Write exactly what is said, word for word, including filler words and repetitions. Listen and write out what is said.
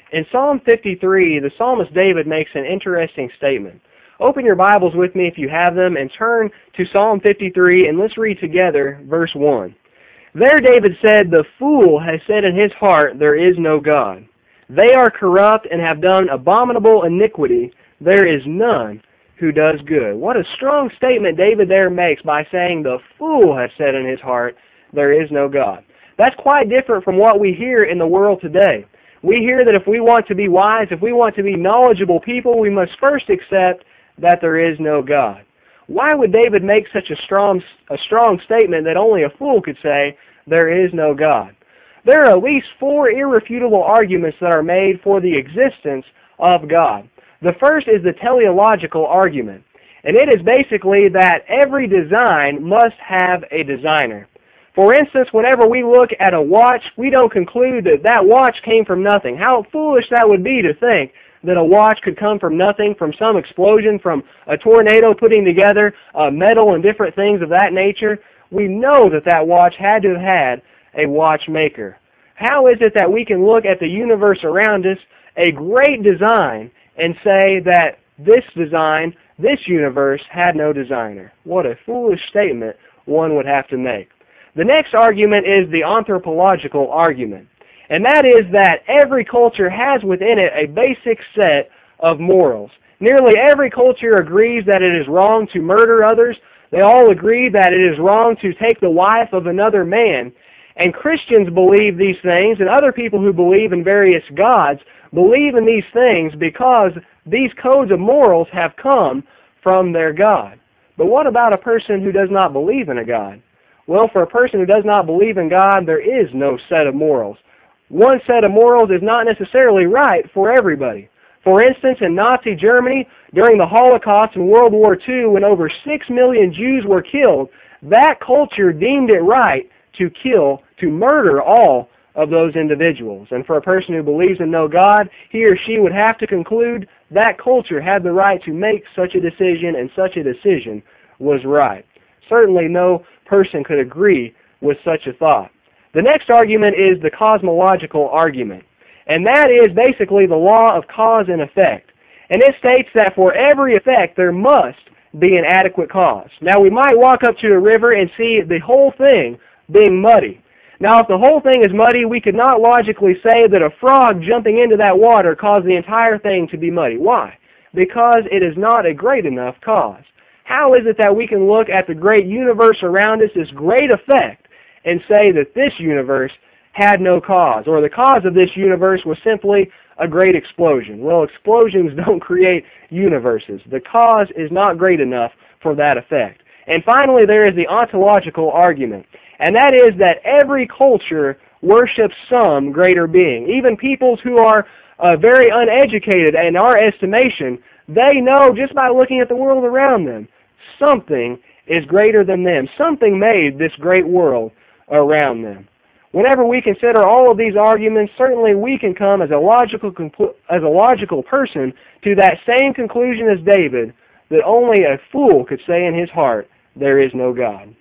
In Psalm fifty-three, the psalmist David makes an interesting statement. Open your Bibles with me if you have them and turn to Psalm fifty-three, and let's read together verse one. There David said, "The fool has said in his heart, there is no God. They are corrupt and have done abominable iniquity. There is none who does good." What a strong statement David there makes by saying the fool has said in his heart, there is no God. That's quite different from what we hear in the world today. We hear that if we want to be wise, if we want to be knowledgeable people, we must first accept that there is no God. Why would David make such a strong, a strong statement that only a fool could say, there is no God? There are at least four irrefutable arguments that are made for the existence of God. The first is the teleological argument, and it is basically that every design must have a designer. For instance, whenever we look at a watch, we don't conclude that that watch came from nothing. How foolish that would be to think that a watch could come from nothing, from some explosion, from a tornado putting together uh, metal and different things of that nature. We know that that watch had to have had a watchmaker. How is it that we can look at the universe around us, a great design, and say that this design, this universe, had no designer? What a foolish statement one would have to make. The next argument is the anthropological argument, and that is that every culture has within it a basic set of morals. Nearly every culture agrees that it is wrong to murder others. They all agree that it is wrong to take the wife of another man. And Christians believe these things, and other people who believe in various gods believe in these things because these codes of morals have come from their God. But what about a person who does not believe in a God? Well, for a person who does not believe in God, there is no set of morals. One set of morals is not necessarily right for everybody. For instance, in Nazi Germany, during the Holocaust in World War Two, when over six million Jews were killed, that culture deemed it right to kill, to murder all of those individuals. And for a person who believes in no God, he or she would have to conclude that culture had the right to make such a decision, and such a decision was right. Certainly no person could agree with such a thought. The next argument is the cosmological argument, and that is basically the law of cause and effect. And it states that for every effect there must be an adequate cause. Now we might walk up to a river and see the whole thing being muddy. Now if the whole thing is muddy, we could not logically say that a frog jumping into that water caused the entire thing to be muddy. Why? Because it is not a great enough cause. How is it that we can look at the great universe around us, this great effect, and say that this universe had no cause, or the cause of this universe was simply a great explosion? Well, explosions don't create universes. The cause is not great enough for that effect. And finally, there is the ontological argument, and that is that every culture worships some greater being. Even peoples who are uh, very uneducated in our estimation, they know just by looking at the world around them, something is greater than them. Something made this great world around them. Whenever we consider all of these arguments, certainly we can come as a logical conclu- as a logical person to that same conclusion as David, that only a fool could say in his heart, there is no God.